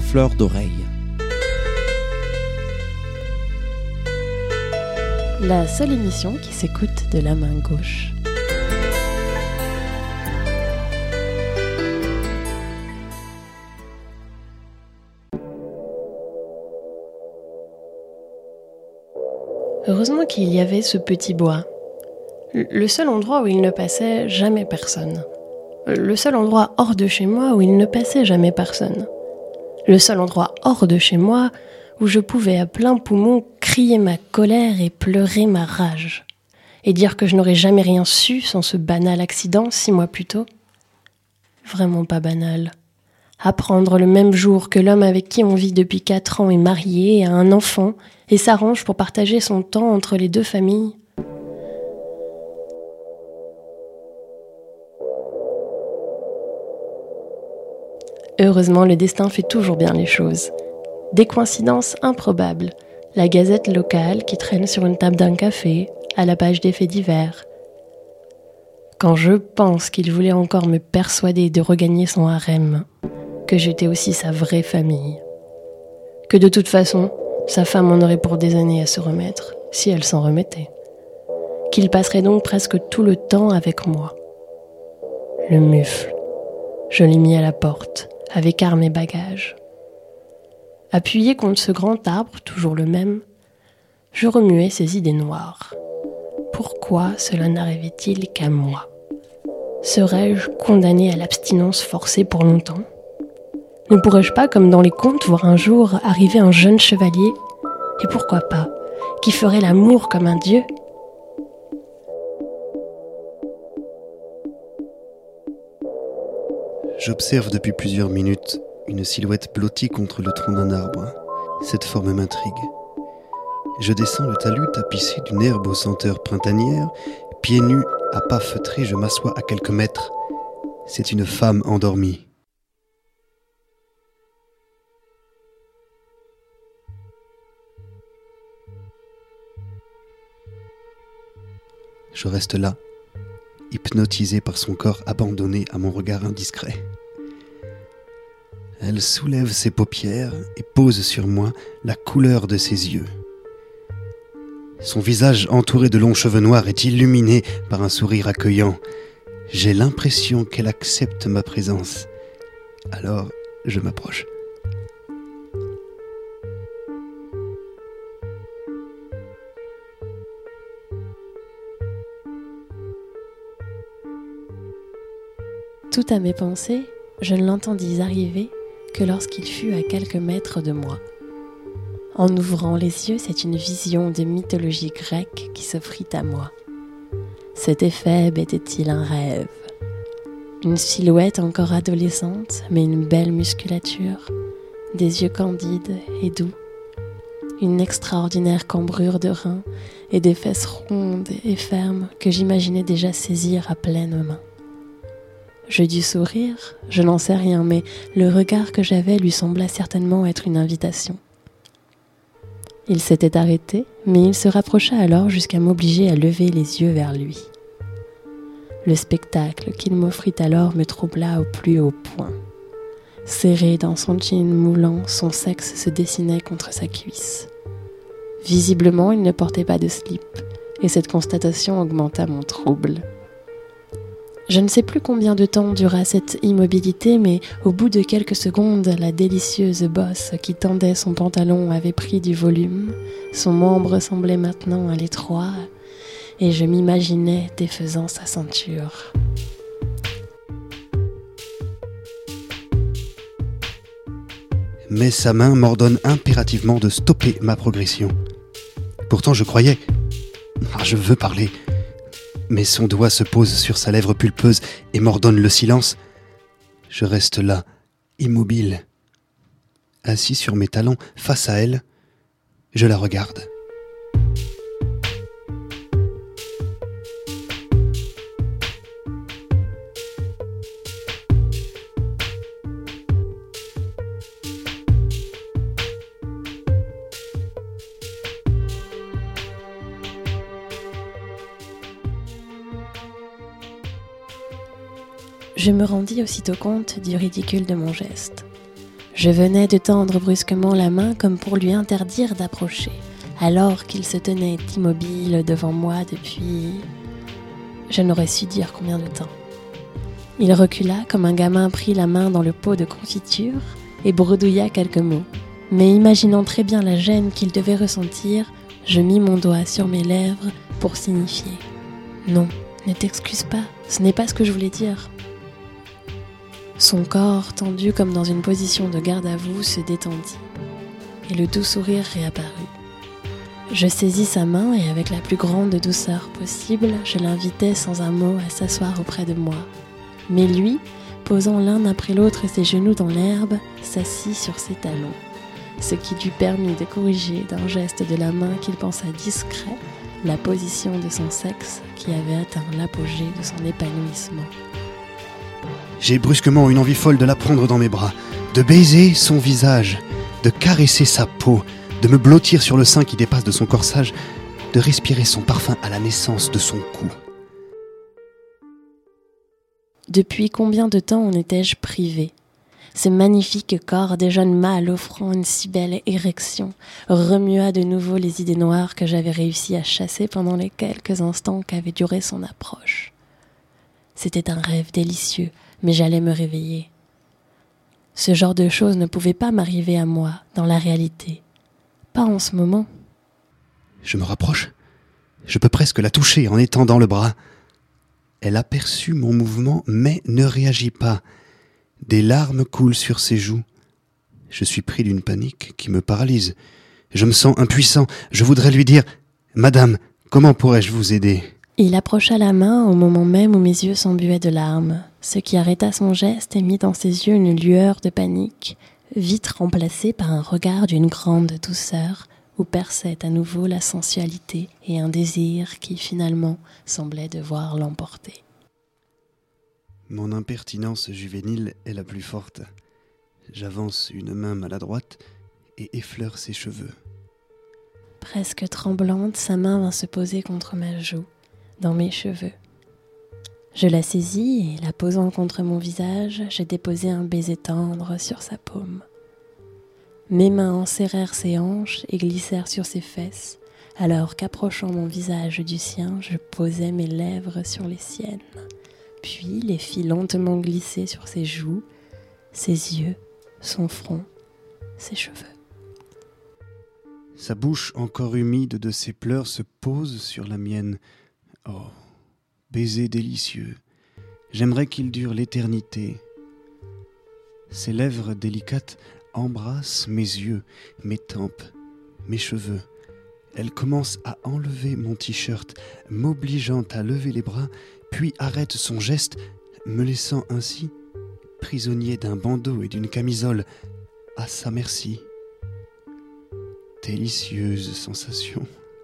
fleur d'oreille. La seule émission qui s'écoute de la main gauche. Heureusement qu'il y avait ce petit bois. Le seul endroit où il ne passait jamais personne. Le seul endroit hors de chez moi où il ne passait jamais personne. Le seul endroit hors de chez moi où je pouvais à plein poumon crier ma colère et pleurer ma rage. Et dire que je n'aurais jamais rien su sans ce banal accident 6 mois plus tôt. Vraiment pas banal. Apprendre le même jour que l'homme avec qui on vit depuis 4 ans est marié, a un enfant et s'arrange pour partager son temps entre les 2 familles. Heureusement, le destin fait toujours bien les choses. Des coïncidences improbables. La gazette locale qui traîne sur une table d'un café, à la page des faits divers. Quand je pense qu'il voulait encore me persuader de regagner son harem, que j'étais aussi sa vraie famille. Que de toute façon, sa femme en aurait pour des années à se remettre, si elle s'en remettait. Qu'il passerait donc presque tout le temps avec moi. Le mufle. Je l'ai mis à la porte, avec armes et bagages. Appuyé contre ce grand arbre, toujours le même, je remuais ces idées noires. Pourquoi cela n'arrivait-il qu'à moi ? Serais-je condamné à l'abstinence forcée pour longtemps ? Ne pourrais-je pas, comme dans les contes, voir un jour arriver un jeune chevalier, et pourquoi pas, qui ferait l'amour comme un dieu ? J'observe depuis plusieurs minutes une silhouette blottie contre le tronc d'un arbre. Cette forme m'intrigue. Je descends le talus tapissé d'une herbe aux senteurs printanières. Pieds nus, à pas feutrés, je m'assois à quelques mètres. C'est une femme endormie. Je reste là, hypnotisé par son corps abandonné à mon regard indiscret. Elle soulève ses paupières et pose sur moi la couleur de ses yeux. Son visage entouré de longs cheveux noirs est illuminé par un sourire accueillant. J'ai l'impression qu'elle accepte ma présence. Alors, je m'approche. Tout à mes pensées, je ne l'entendis arriver que lorsqu'il fut à quelques mètres de moi. En ouvrant les yeux, c'est une vision de mythologie grecque qui s'offrit à moi. Cet Éphèbe était-il un rêve ? Une silhouette encore adolescente, mais une belle musculature, des yeux candides et doux, une extraordinaire cambrure de reins et des fesses rondes et fermes que j'imaginais déjà saisir à pleine main. Je dus sourire, je n'en sais rien, mais le regard que j'avais lui sembla certainement être une invitation. Il s'était arrêté, mais il se rapprocha alors jusqu'à m'obliger à lever les yeux vers lui. Le spectacle qu'il m'offrit alors me troubla au plus haut point. Serré dans son jean moulant, son sexe se dessinait contre sa cuisse. Visiblement, il ne portait pas de slip, et cette constatation augmenta mon trouble. Je ne sais plus combien de temps dura cette immobilité, mais au bout de quelques secondes, la délicieuse bosse qui tendait son pantalon avait pris du volume, son membre semblait maintenant à l'étroit, et je m'imaginais défaisant sa ceinture. Mais sa main m'ordonne impérativement de stopper ma progression. Pourtant je croyais... je veux parler... Mais son doigt se pose sur sa lèvre pulpeuse et m'ordonne le silence. Je reste là, immobile. Assis sur mes talons, face à elle, je la regarde. Je me rendis aussitôt compte du ridicule de mon geste. Je venais de tendre brusquement la main comme pour lui interdire d'approcher, alors qu'il se tenait immobile devant moi depuis... Je n'aurais su dire combien de temps. Il recula comme un gamin prit la main dans le pot de confiture et bredouilla quelques mots. Mais imaginant très bien la gêne qu'il devait ressentir, je mis mon doigt sur mes lèvres pour signifier « Non, ne t'excuse pas, ce n'est pas ce que je voulais dire. » Son corps, tendu comme dans une position de garde à vous, se détendit et le doux sourire réapparut. Je saisis sa main et avec la plus grande douceur possible, je l'invitai sans un mot à s'asseoir auprès de moi. Mais lui, posant l'un après l'autre ses genoux dans l'herbe, s'assit sur ses talons, ce qui lui permit de corriger d'un geste de la main qu'il pensa discret la position de son sexe qui avait atteint l'apogée de son épanouissement. J'ai brusquement une envie folle de la prendre dans mes bras, de baiser son visage, de caresser sa peau, de me blottir sur le sein qui dépasse de son corsage, de respirer son parfum à la naissance de son cou. Depuis combien de temps en étais-je privé ? Ce magnifique corps des jeunes mâles offrant une si belle érection remua de nouveau les idées noires que j'avais réussi à chasser pendant les quelques instants qu'avait duré son approche. C'était un rêve délicieux, mais j'allais me réveiller. Ce genre de choses ne pouvait pas m'arriver à moi, dans la réalité. Pas en ce moment. Je me rapproche. Je peux presque la toucher en étendant le bras. Elle aperçut mon mouvement, mais ne réagit pas. Des larmes coulent sur ses joues. Je suis pris d'une panique qui me paralyse. Je me sens impuissant. Je voudrais lui dire « Madame, comment pourrais-je vous aider ?» Il approcha la main au moment même où mes yeux s'embuaient de larmes, ce qui arrêta son geste et mit dans ses yeux une lueur de panique, vite remplacée par un regard d'une grande douceur, où perçait à nouveau la sensualité et un désir qui finalement semblait devoir l'emporter. Mon impertinence juvénile est la plus forte. J'avance une main maladroite et effleure ses cheveux. Presque tremblante, sa main vint se poser contre ma joue, dans mes cheveux. Je la saisis et, la posant contre mon visage, j'ai déposé un baiser tendre sur sa paume. Mes mains enserrèrent ses hanches et glissèrent sur ses fesses, alors qu'approchant mon visage du sien, je posais mes lèvres sur les siennes, puis les fis lentement glisser sur ses joues, ses yeux, son front, ses cheveux. Sa bouche encore humide de ses pleurs se pose sur la mienne. Oh, baiser délicieux. J'aimerais qu'il dure l'éternité. Ses lèvres délicates embrassent mes yeux, mes tempes, mes cheveux. Elle commence à enlever mon t-shirt, m'obligeant à lever les bras, puis arrête son geste, me laissant ainsi prisonnier d'un bandeau et d'une camisole à sa merci. Délicieuse sensation.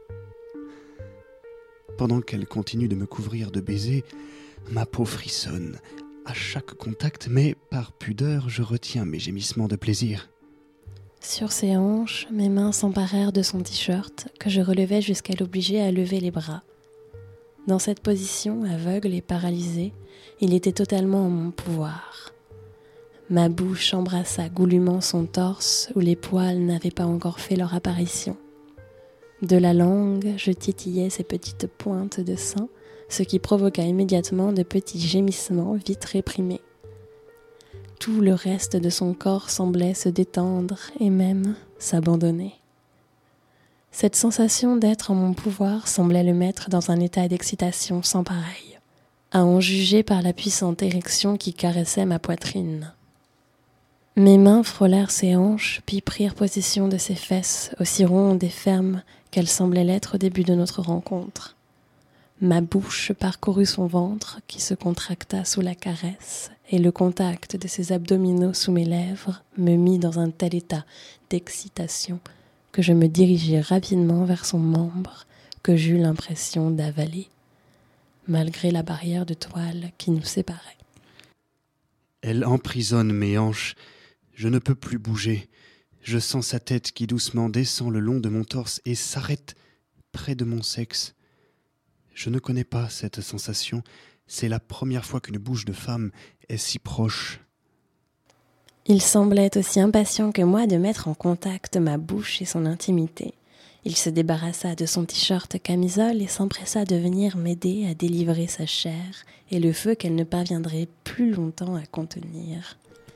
Pendant qu'elle continue de me couvrir de baisers, ma peau frissonne à chaque contact, mais par pudeur, je retiens mes gémissements de plaisir. Sur ses hanches, mes mains s'emparèrent de son t-shirt que je relevais jusqu'à l'obliger à lever les bras. Dans cette position, aveugle et paralysée, il était totalement en mon pouvoir. Ma bouche embrassa goulûment son torse où les poils n'avaient pas encore fait leur apparition. De la langue, je titillais ses petites pointes de sein, ce qui provoqua immédiatement de petits gémissements vite réprimés. Tout le reste de son corps semblait se détendre et même s'abandonner. Cette sensation d'être en mon pouvoir semblait le mettre dans un état d'excitation sans pareil, à en juger par la puissante érection qui caressait ma poitrine. Mes mains frôlèrent ses hanches, puis prirent possession de ses fesses, aussi rondes et fermes qu'elles semblaient l'être au début de notre rencontre. Ma bouche parcourut son ventre, qui se contracta sous la caresse, et le contact de ses abdominaux sous mes lèvres me mit dans un tel état d'excitation que je me dirigeai rapidement vers son membre que j'eus l'impression d'avaler, malgré la barrière de toile qui nous séparait. Elle emprisonne mes hanches. Je ne peux plus bouger. Je sens sa tête qui doucement descend le long de mon torse et s'arrête près de mon sexe. Je ne connais pas cette sensation. C'est la première fois qu'une bouche de femme est si proche. Il semblait aussi impatient que moi de mettre en contact ma bouche et son intimité. Il se débarrassa de son t-shirt camisole et s'empressa de venir m'aider à délivrer sa chair et le feu qu'elle ne parviendrait plus longtemps à contenir.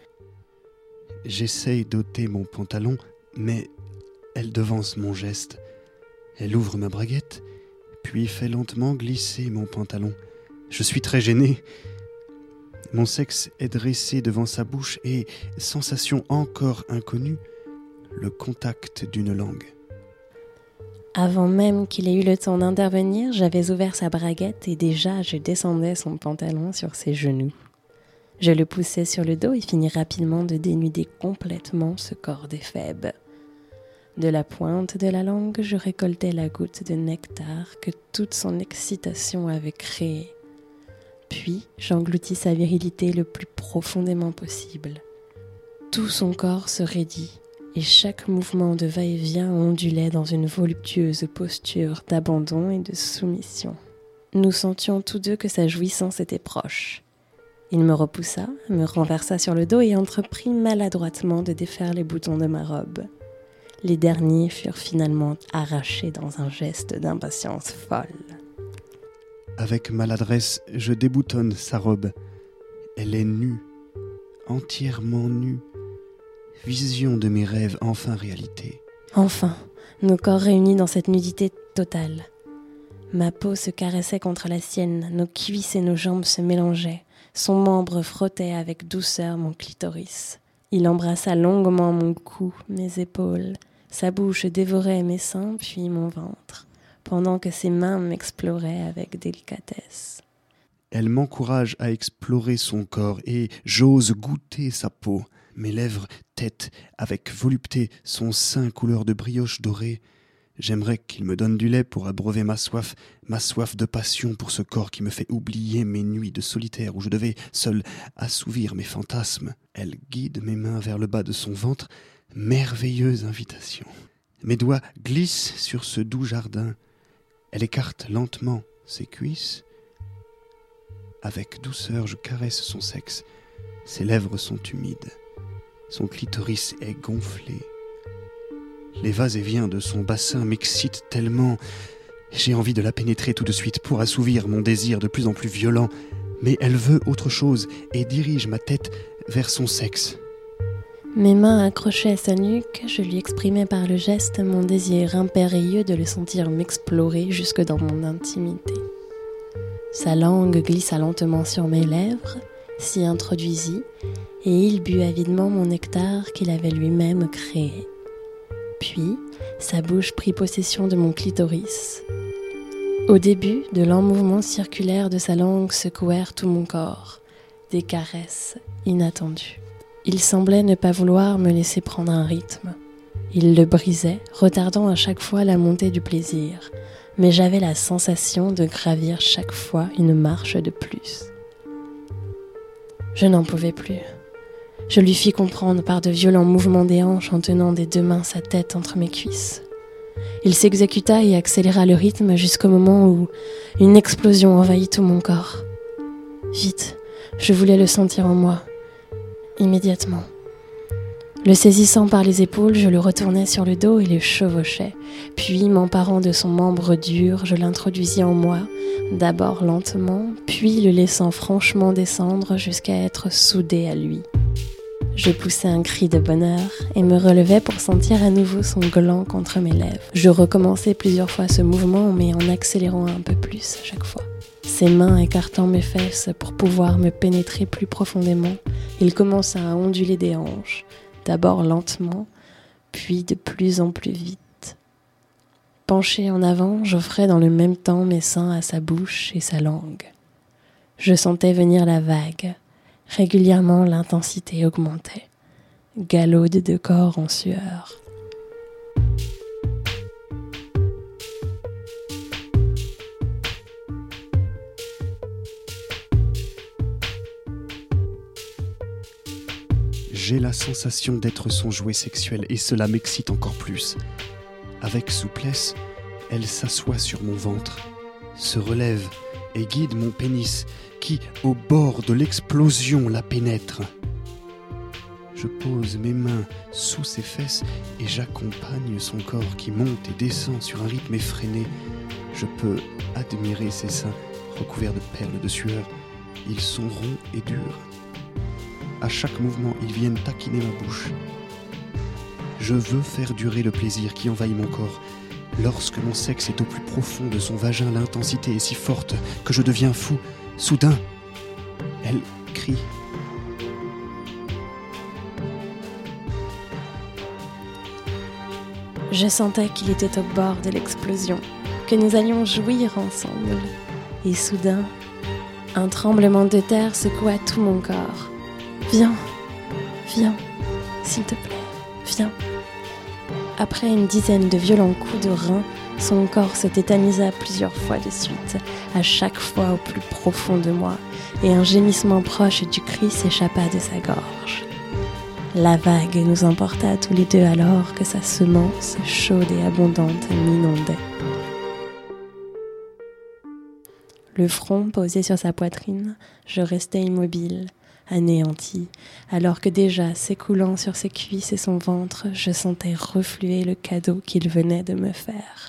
J'essaye d'ôter mon pantalon, mais elle devance mon geste. Elle ouvre ma braguette, puis fait lentement glisser mon pantalon. Je suis très gêné. Mon sexe est dressé devant sa bouche et, sensation encore inconnue, le contact d'une langue. Avant même qu'il ait eu le temps d'intervenir, j'avais ouvert sa braguette et déjà je descendais son pantalon sur ses genoux. Je le poussai sur le dos et finis rapidement de dénuder complètement ce corps d'éphèbe. De la pointe de la langue, je récoltais la goutte de nectar que toute son excitation avait créée. Puis, j'engloutis sa virilité le plus profondément possible. Tout son corps se raidit et chaque mouvement de va-et-vient ondulait dans une voluptueuse posture d'abandon et de soumission. Nous sentions tous deux que sa jouissance était proche. Il me repoussa, me renversa sur le dos et entreprit maladroitement de défaire les boutons de ma robe. Les derniers furent finalement arrachés dans un geste d'impatience folle. Avec maladresse, je déboutonne sa robe. Elle est nue, entièrement nue. Vision de mes rêves, enfin réalité. Enfin, nos corps réunis dans cette nudité totale. Ma peau se caressait contre la sienne, nos cuisses et nos jambes se mélangeaient. Son membre frottait avec douceur mon clitoris. Il embrassa longuement mon cou, mes épaules. Sa bouche dévorait mes seins, puis mon ventre, pendant que ses mains m'exploraient avec délicatesse. Elle m'encourage à explorer son corps et j'ose goûter sa peau. Mes lèvres têtent avec volupté son sein couleur de brioche dorée. J'aimerais qu'il me donne du lait pour abreuver ma soif de passion pour ce corps qui me fait oublier mes nuits de solitaire où je devais seul assouvir mes fantasmes. Elle guide mes mains vers le bas de son ventre, merveilleuse invitation. Mes doigts glissent sur ce doux jardin. Elle écarte lentement ses cuisses. Avec douceur, je caresse son sexe. Ses lèvres sont humides. Son clitoris est gonflé. Les va-et-vient de son bassin m'excitent tellement. J'ai envie de la pénétrer tout de suite pour assouvir mon désir de plus en plus violent. Mais elle veut autre chose et dirige ma tête vers son sexe. Mes mains accrochées à sa nuque, je lui exprimais par le geste mon désir impérieux de le sentir m'explorer jusque dans mon intimité. Sa langue glissa lentement sur mes lèvres, s'y introduisit, et il but avidement mon nectar qu'il avait lui-même créé. Puis, sa bouche prit possession de mon clitoris. Au début, de lents mouvements circulaires de sa langue secouèrent tout mon corps, des caresses inattendues. Il semblait ne pas vouloir me laisser prendre un rythme. Il le brisait, retardant à chaque fois la montée du plaisir, mais j'avais la sensation de gravir chaque fois une marche de plus. Je n'en pouvais plus. Je lui fis comprendre par de violents mouvements des hanches en tenant des deux mains sa tête entre mes cuisses. Il s'exécuta et accéléra le rythme jusqu'au moment où une explosion envahit tout mon corps. Vite, je voulais le sentir en moi, immédiatement. Le saisissant par les épaules, je le retournai sur le dos et le chevauchai. Puis, m'emparant de son membre dur, je l'introduisis en moi, d'abord lentement, puis le laissant franchement descendre jusqu'à être soudé à lui. Je poussai un cri de bonheur et me relevai pour sentir à nouveau son gland contre mes lèvres. Je recommençai plusieurs fois ce mouvement, mais en accélérant un peu plus à chaque fois. Ses mains écartant mes fesses pour pouvoir me pénétrer plus profondément, il commença à onduler des hanches, d'abord lentement, puis de plus en plus vite. Penché en avant, j'offrais dans le même temps mes seins à sa bouche et sa langue. Je sentais venir la vague. Régulièrement, l'intensité augmentait. Galop de deux corps en sueur. J'ai la sensation d'être son jouet sexuel et cela m'excite encore plus. Avec souplesse, elle s'assoit sur mon ventre, se relève et guide mon pénis qui, au bord de l'explosion, la pénètre. Je pose mes mains sous ses fesses et j'accompagne son corps qui monte et descend sur un rythme effréné. Je peux admirer ses seins recouverts de perles de sueur. Ils sont ronds et durs. À chaque mouvement, ils viennent taquiner ma bouche. Je veux faire durer le plaisir qui envahit mon corps. Lorsque mon sexe est au plus profond de son vagin, l'intensité est si forte que je deviens fou. Soudain, elle crie. Je sentais qu'il était au bord de l'explosion, que nous allions jouir ensemble. Et soudain, un tremblement de terre secoua tout mon corps. Viens, viens, s'il te plaît, viens. Après une dizaine de violents coups de rein, son corps se tétanisa plusieurs fois de suite, à chaque fois au plus profond de moi, et un gémissement proche du cri s'échappa de sa gorge. La vague nous emporta tous les deux alors que sa semence chaude et abondante m'inondait. Le front posé sur sa poitrine, je restais immobile, anéanti, alors que déjà s'écoulant sur ses cuisses et son ventre, je sentais refluer le cadeau qu'il venait de me faire.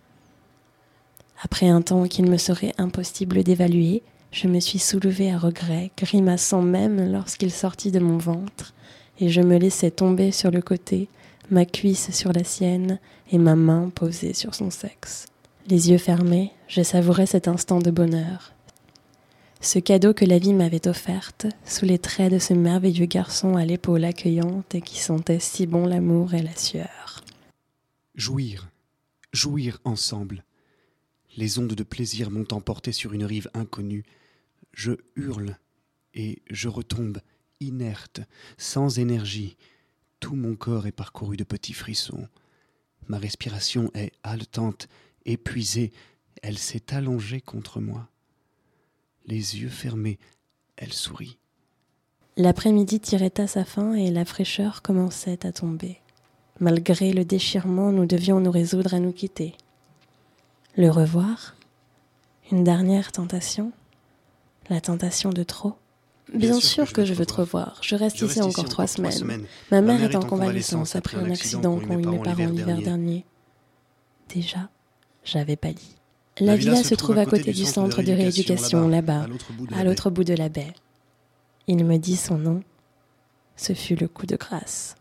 Après un temps qu'il me serait impossible d'évaluer, je me suis soulevée à regret, grimaçant même lorsqu'il sortit de mon ventre, et je me laissais tomber sur le côté, ma cuisse sur la sienne et ma main posée sur son sexe. Les yeux fermés, je savourais cet instant de bonheur. Ce cadeau que la vie m'avait offerte, sous les traits de ce merveilleux garçon à l'épaule accueillante et qui sentait si bon l'amour et la sueur. Jouir, jouir ensemble. Les ondes de plaisir m'ont emporté sur une rive inconnue. Je hurle et je retombe, inerte, sans énergie. Tout mon corps est parcouru de petits frissons. Ma respiration est haletante, épuisée. Elle s'est allongée contre moi. Les yeux fermés, elle sourit. L'après-midi tirait à sa fin et la fraîcheur commençait à tomber. Malgré le déchirement, nous devions nous résoudre à nous quitter. Le revoir? Une dernière tentation? La tentation de trop? Bien sûr que je veux te revoir. Je reste ici encore 3 semaines. Ma mère est en convalescence après un accident qu'ont eu mes parents l'hiver dernier. Déjà, j'avais pâli. La villa se trouve à côté du centre de rééducation, là-bas, à l'autre bout de la baie. Il me dit son nom. Ce fut le coup de grâce.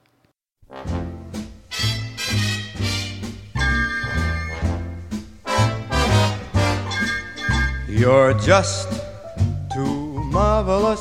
You're just too marvelous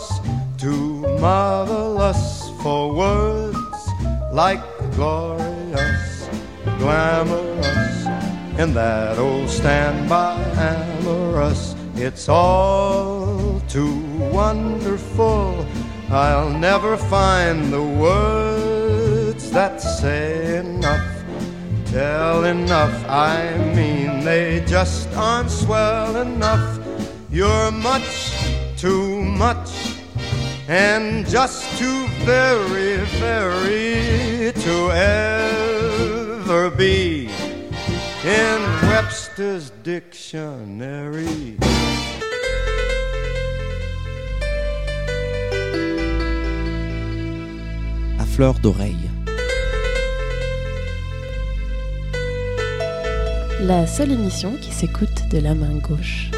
for words like glorious, glamorous. And that old standby amorous, it's all too wonderful. I'll never find the words that say enough, tell enough. I mean, they just aren't swell enough. You're much too much, and just too very, very to ever be in Webster's dictionary. À fleur d'oreille. La seule émission qui s'écoute de la main gauche.